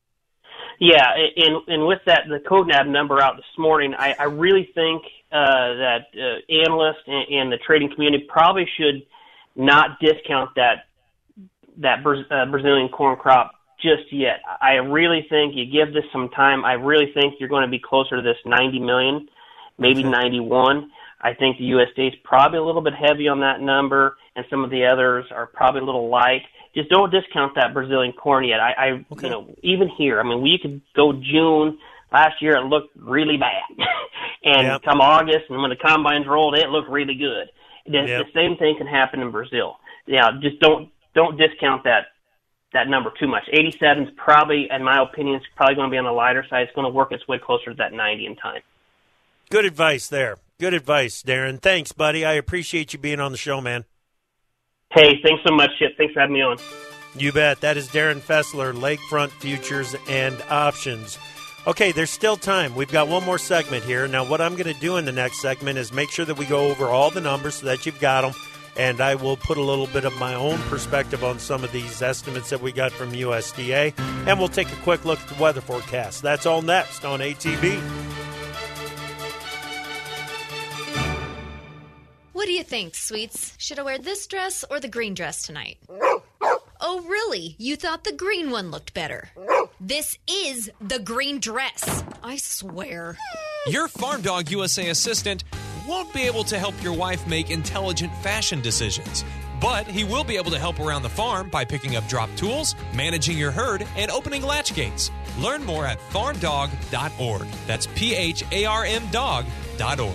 Yeah, and and with that, the CODNAB number out this morning, I, I really think uh, that uh, analysts and, and the trading community probably should not discount that that Bra- uh, Brazilian corn crop just yet. I really think you give this some time. I really think you're going to be closer to this ninety million, maybe ninety-one. I think the U S D A is probably a little bit heavy on that number, and some of the others are probably a little light. Just don't discount that Brazilian corn yet. I, I okay. you know, even here, I mean, we could go June last year, it looked really bad, and yep. come August, and when the combines rolled, it looked really good. The, yep. the same thing can happen in Brazil. Yeah, just don't don't discount that that number too much. eighty-seven is probably, in my opinion, it's probably going to be on the lighter side. It's going to work its way closer to that ninety in time. Good advice there. Good advice, Darren. Thanks, buddy. I appreciate you being on the show, man. Hey, thanks so much, Chip. Thanks for having me on. You bet. That is Darren Fessler, Lakefront Futures and Options. Okay, there's still time. We've got one more segment here. Now, what I'm going to do in the next segment is make sure that we go over all the numbers so that you've got them, and I will put a little bit of my own perspective on some of these estimates that we got from U S D A, and we'll take a quick look at the weather forecast. That's all next on A T V. What do you think, sweets? Should I wear this dress or the green dress tonight? Oh, really? You thought the green one looked better? This is the green dress. I swear. Your Farm Dog U S A assistant won't be able to help your wife make intelligent fashion decisions, But he will be able to help around the farm by picking up drop tools, managing your herd, and opening latch gates. Learn more at farm dog dot org. That's P H A R M dog dot org.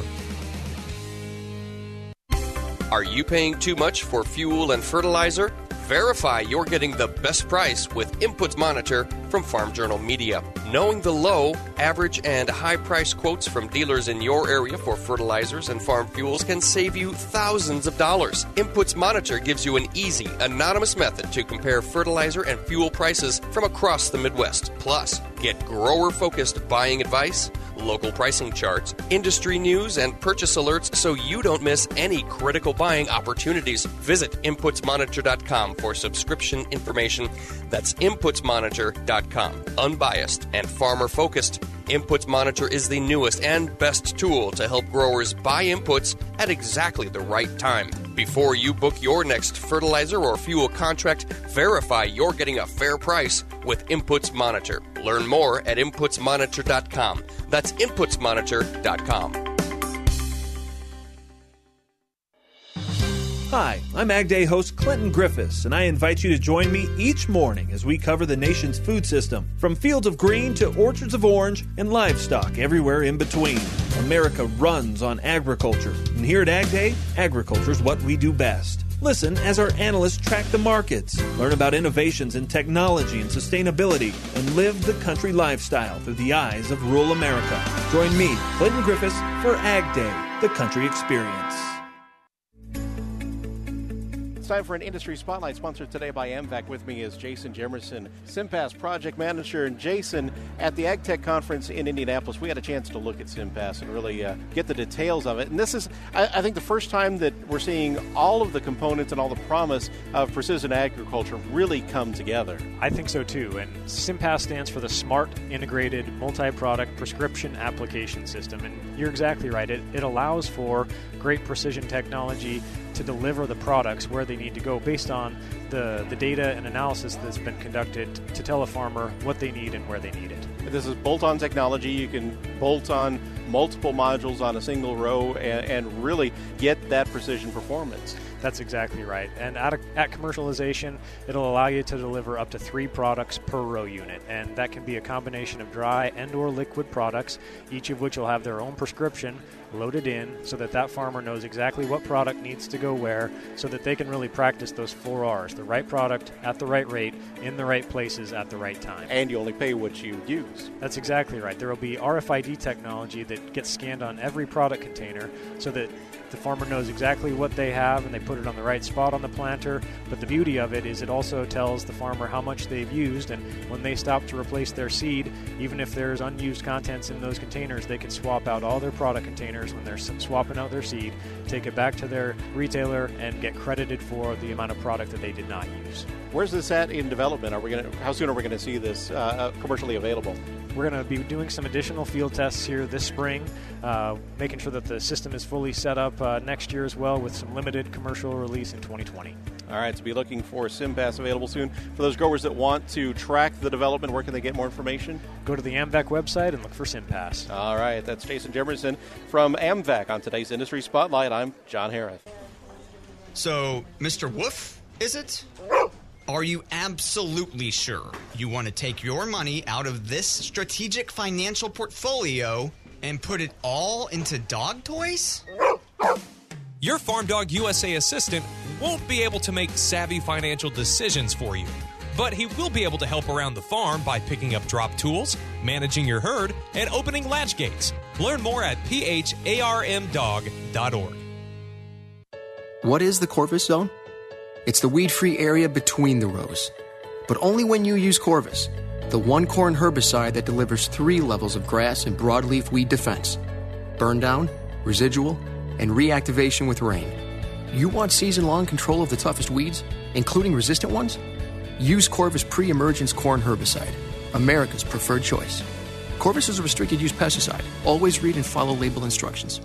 Are you paying too much for fuel and fertilizer? Verify you're getting the best price with Inputs Monitor from Farm Journal Media. Knowing the low, average, and high price quotes from dealers in your area for fertilizers and farm fuels can save you thousands of dollars. Inputs Monitor gives you an easy, anonymous method to compare fertilizer and fuel prices from across the Midwest. Plus, get grower-focused buying advice, local pricing charts, industry news, and purchase alerts so you don't miss any critical buying opportunities. Visit inputs monitor dot com for subscription information. That's inputs monitor dot com. Unbiased and farmer-focused, Inputs Monitor is the newest and best tool to help growers buy inputs at exactly the right time. Before you book your next fertilizer or fuel contract, verify you're getting a fair price with Inputs Monitor. Learn more at inputs monitor dot com. That's inputs monitor dot com. Hi, I'm Ag Day host Clinton Griffiths, and I invite you to join me each morning as we cover the nation's food system, from fields of green to orchards of orange and livestock everywhere in between. America runs on agriculture, and here at Ag Day, agriculture is what we do best. Listen as our analysts track the markets, learn about innovations in technology and sustainability, and live the country lifestyle through the eyes of rural America. Join me, Clinton Griffiths, for Ag Day, the country experience. It's time for an industry spotlight sponsored today by A M V A C. With me is Jason Jemerson, SIMPAS project manager. And Jason, at the AgTech conference in Indianapolis, we had a chance to look at SIMPAS and really uh, get the details of it. And this is, I, I think, the first time that we're seeing all of the components and all the promise of precision agriculture really come together. I think so too. And SIMPAS stands for the Smart Integrated Multi-Product Prescription Application System. And you're exactly right. It, it allows for great precision technology to deliver the products where they need to go based on the, the data and analysis that's been conducted to tell a farmer what they need and where they need it. This is bolt-on technology. You can bolt on multiple modules on a single row and, and really get that precision performance. That's exactly right. And at, a, at commercialization, it'll allow you to deliver up to three products per row unit. And that can be a combination of dry and or liquid products, each of which will have their own prescription loaded in so that that farmer knows exactly what product needs to go where so that they can really practice those four R's, the right product at the right rate, in the right places at the right time. And you only pay what you use. That's exactly right. There will be R F I D technology that gets scanned on every product container so that the farmer knows exactly what they have and they put it on the right spot on the planter. But the beauty of it is it also tells the farmer how much they've used, and when they stop to replace their seed, even if there's unused contents in those containers, they can swap out all their product containers when they're swapping out their seed, take it back to their retailer, and get credited for the amount of product that they did not use. Where's this at in development? Are we going to? How soon are we going to see this uh, commercially available? We're going to be doing some additional field tests here this spring, uh, making sure that the system is fully set up uh, next year as well, with some limited commercial release in twenty twenty. All right, so be looking for SIMPAS available soon. For those growers that want to track the development, where can they get more information? Go to the A M V A C website and look for SIMPAS. All right, that's Jason Jemerson from A M V A C on today's Industry Spotlight. I'm John Harris. So, Mister Woof, is it? Are you absolutely sure you want to take your money out of this strategic financial portfolio and put it all into dog toys? Your Farm Dog U S A assistant won't be able to make savvy financial decisions for you, but he will be able to help around the farm by picking up drop tools, managing your herd, and opening latch gates. Learn more at P H A R M dog dot org. What is the Corvus Zone? It's the weed-free area between the rows. But only when you use Corvus, the one-corn herbicide that delivers three levels of grass and broadleaf weed defense: burn down, residual, and reactivation with rain. You want season-long control of the toughest weeds, including resistant ones? Use Corvus Pre-Emergence Corn Herbicide, America's preferred choice. Corvus is a restricted-use pesticide. Always read and follow label instructions.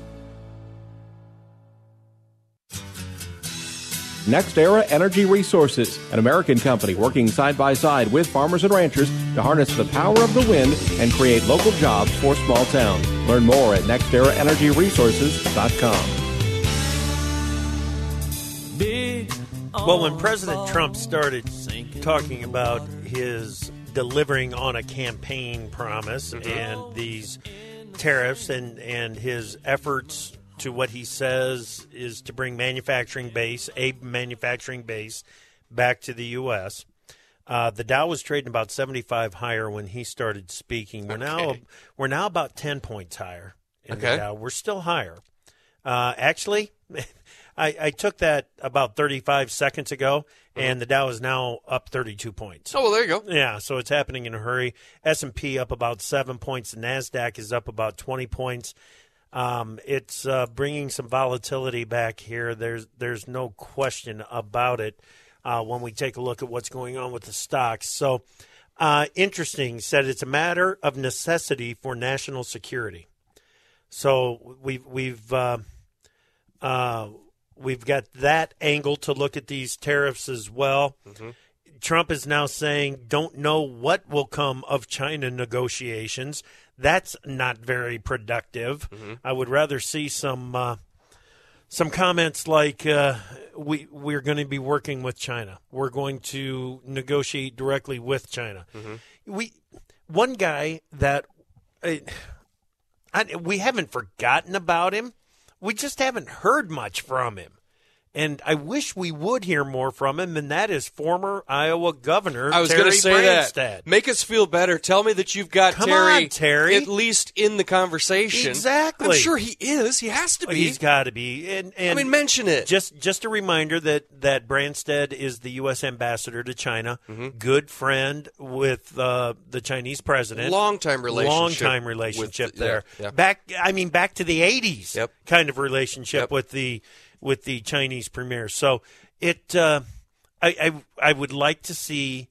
NextEra Energy Resources, an American company working side by side with farmers and ranchers to harness the power of the wind and create local jobs for small towns. Learn more at next era energy resources dot com. Big Well, when President Trump started talking about his delivering on a campaign promise Mm-hmm. and these tariffs and, and his efforts to what he says is to bring manufacturing base, a manufacturing base, back to the U S, uh, the Dow was trading about seventy-five higher when he started speaking. We're now Okay. we're now about ten points higher in Okay. the Dow. We're still higher. Uh, actually, I, I took that about thirty-five seconds ago, and the Dow is now up thirty-two points. Oh, well, there you go. Yeah, so it's happening in a hurry. S and P up about seven points. The NASDAQ is up about twenty points. Um, it's uh, bringing some volatility back here. There's there's no question about it uh, when we take a look at what's going on with the stocks. So uh, interesting, said it's a matter of necessity for national security. So we've we've uh, uh, we've got that angle to look at these tariffs as well. Mm-hmm. Trump is now saying, don't know what will come of China negotiations. That's not very productive. Mm-hmm. I would rather see some uh, some comments like uh, we we're going to be working with China. We're going to negotiate directly with China. Mm-hmm. We one guy that uh, I, we haven't forgotten about him. We just haven't heard much from him. And I wish we would hear more from him, and that is former Iowa Governor I was Terry going to say Branstad. that. Make us feel better. Tell me that you've got Come Terry, on, Terry. at least in the conversation. Exactly. I'm sure he is. He has to be. He's got to be. And, and I mean, mention it. Just just a reminder that, that Branstad is the U S ambassador to China, Mm-hmm. good friend with uh, the Chinese president. Long-time relationship Long-time with relationship the- there. yeah, yeah. Back, I mean, back to the eighties Yep. kind of relationship Yep. with the with the Chinese premier. So it, uh, I, I I would like to see.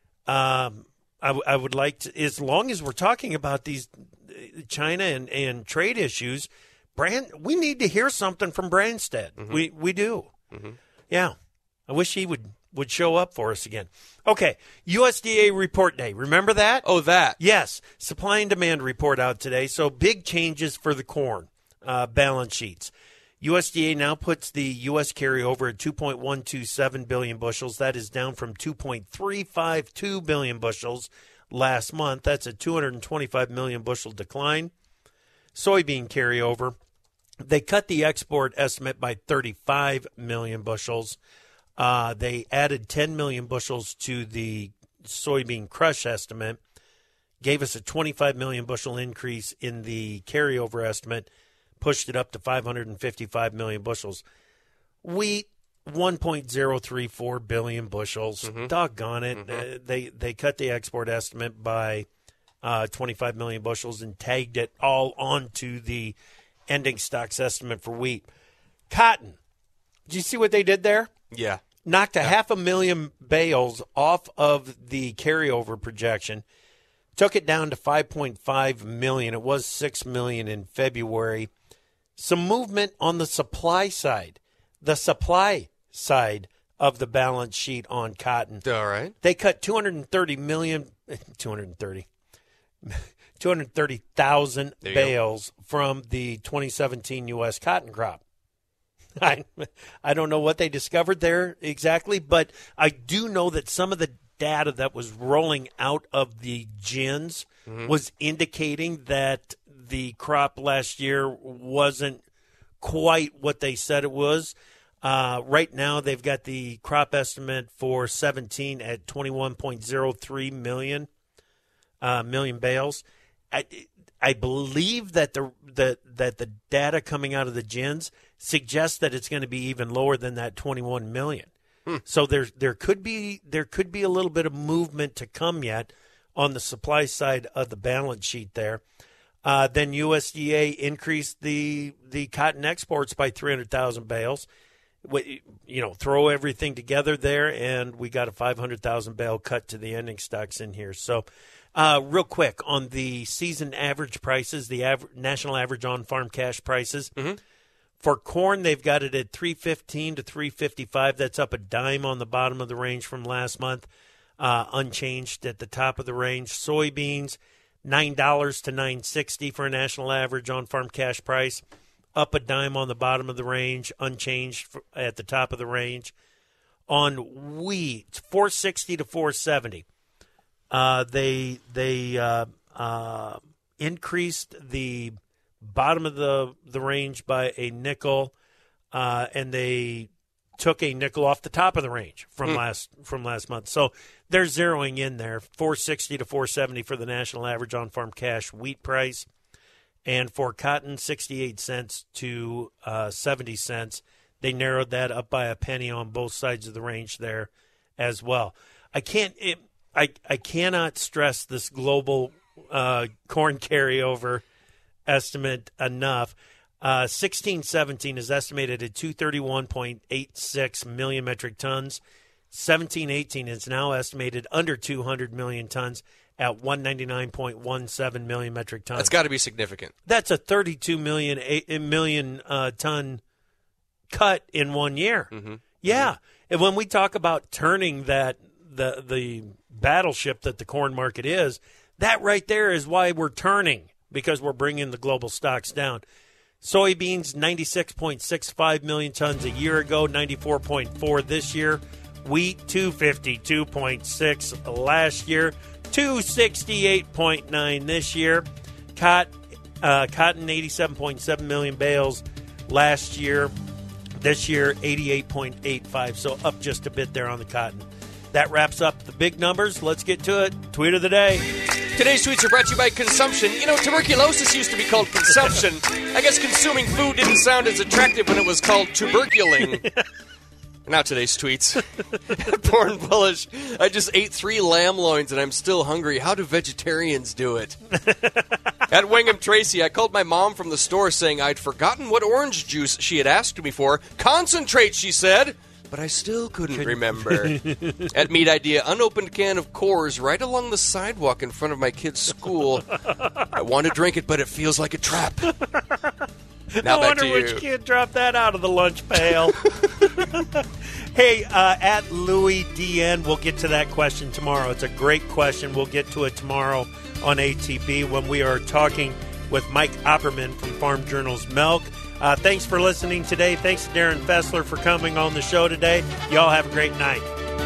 Um, I, w- I would like to, as long as we're talking about these uh, China and, and trade issues, Brand, we need to hear something from Branstad. Mm-hmm. We we do. Mm-hmm. Yeah, I wish he would would show up for us again. Okay, U S D A report day. Remember that? Oh, that. Yes, supply and demand report out today. So big changes for the corn uh, balance sheets. U S D A now puts the U S carryover at two point one two seven billion bushels. That is down from two point three five two billion bushels last month. That's a two hundred twenty-five million bushel decline. Soybean carryover, they cut the export estimate by thirty-five million bushels. Uh, they added ten million bushels to the soybean crush estimate, gave us a twenty-five million bushel increase in the carryover estimate, pushed it up to five hundred fifty-five million bushels. Wheat, one point zero three four billion bushels. Mm-hmm. Doggone it. Mm-hmm. Uh, they, they cut the export estimate by uh, twenty-five million bushels and tagged it all onto the ending stocks estimate for wheat. Cotton. Did you see what they did there? Yeah. Knocked a half a million bales off of the carryover projection. Took it down to five point five million. It was six million in February. Some movement on the supply side. The supply side of the balance sheet on cotton. All right. They cut two hundred thirty million, two hundred thirty, two hundred thirty thousand There you go. bales from the twenty seventeen U S cotton crop. I, I don't know what they discovered there exactly, but I do know that some of the data that was rolling out of the gins Mhm. was indicating that the crop last year wasn't quite what they said it was. Uh, right now, they've got the crop estimate for seventeen at twenty-one point zero three million uh, million bales. I, I believe that the, the that the data coming out of the gins suggests that it's going to be even lower than that twenty-one million. Hmm. So there there could be there could be a little bit of movement to come yet on the supply side of the balance sheet there. Uh, then U S D A increased the the cotton exports by three hundred thousand bales. Wh- You know, throw everything together there, and we got a five hundred thousand bale cut to the ending stocks in here. So, uh, real quick on the season average prices, the aver- national average on farm cash prices. Mm-hmm. For corn, they've got it at three fifteen to three fifty-five. That's up a dime on the bottom of the range from last month, uh, unchanged at the top of the range. Soybeans, nine dollars to nine sixty for a national average on farm cash price, up a dime on the bottom of the range, unchanged for, at the top of the range. on wheat, four sixty to four seventy. Uh, they they uh, uh, increased the bottom of the, the range by a nickel, uh, and they took a nickel off the top of the range from mm. last from last month. So they're zeroing in there, four sixty to four seventy for the national average on-farm cash wheat price. And for cotton, sixty-eight cents to uh, seventy cents. They narrowed that up by a penny on both sides of the range there as well. I can't it, I I cannot stress this global uh, corn carryover estimate enough. Uh, sixteen seventeen is estimated at two thirty-one point eight six million metric tons. seventeen eighteen is now estimated under two hundred million tons at one ninety-nine point one seven million metric tons. That's got to be significant. That's a thirty-two million, eight million uh, ton cut in one year. Mm-hmm. Yeah. Mm-hmm. And when we talk about turning that the the battleship that the corn market is, that right there is why we're turning, because we're bringing the global stocks down. Soybeans, ninety-six point six five million tons a year ago, ninety-four point four this year. Wheat, two fifty-two point six last year, two sixty-eight point nine this year. Cot, uh, cotton, eighty-seven point seven million bales last year. This year, eighty-eight point eight five, so up just a bit there on the cotton. That wraps up the big numbers. Let's get to it. Tweet of the day. Today's tweets are brought to you by consumption. You know, tuberculosis used to be called consumption. I guess consuming food didn't sound as attractive when it was called tuberculing. Now today's tweets. Born bullish. I just ate three lamb loins and I'm still hungry. How do vegetarians do it? At Wingham Tracy, I called my mom from the store saying I'd forgotten what orange juice she had asked me for. Concentrate, she said. But I still couldn't remember. At Meat Idea, unopened can of Coors right along the sidewalk in front of my kid's school. I want to drink it, but it feels like a trap. Now I back wonder to you. which kid dropped that out of the lunch pail. Hey, uh, at Louis D N, we'll get to that question tomorrow. It's a great question. We'll get to it tomorrow on A T B when we are talking with Mike Opperman from Farm Journal's Milk. Uh, thanks for listening today. Thanks to Darren Fessler for coming on the show today. Y'all have a great night.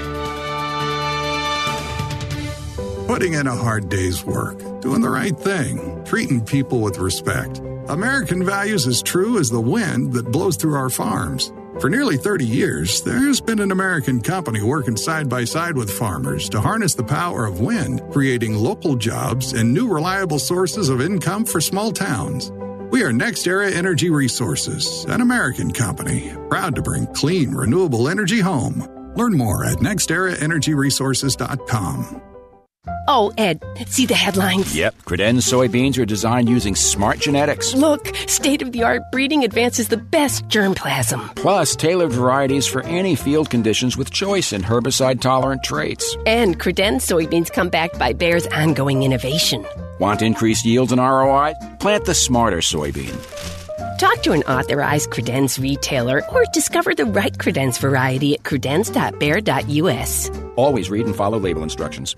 Putting in a hard day's work, doing the right thing, treating people with respect. American values as true as the wind that blows through our farms. For nearly thirty years, there's been an American company working side by side with farmers to harness the power of wind, creating local jobs and new reliable sources of income for small towns. We are NextEra Energy Resources, an American company, proud to bring clean, renewable energy home. Learn more at next era energy resources dot com. Oh, Ed, see the headlines? Yep, Credenz soybeans are designed using smart genetics. Look, state-of-the-art breeding advances the best germplasm. Plus, tailored varieties for any field conditions with choice and herbicide-tolerant traits. And Credenz soybeans come backed by Bayer's ongoing innovation. Want increased yields and R O I? Plant the smarter soybean. Talk to an authorized Credenz retailer or discover the right Credenz variety at credenz dot bayer dot u s. Always read and follow label instructions.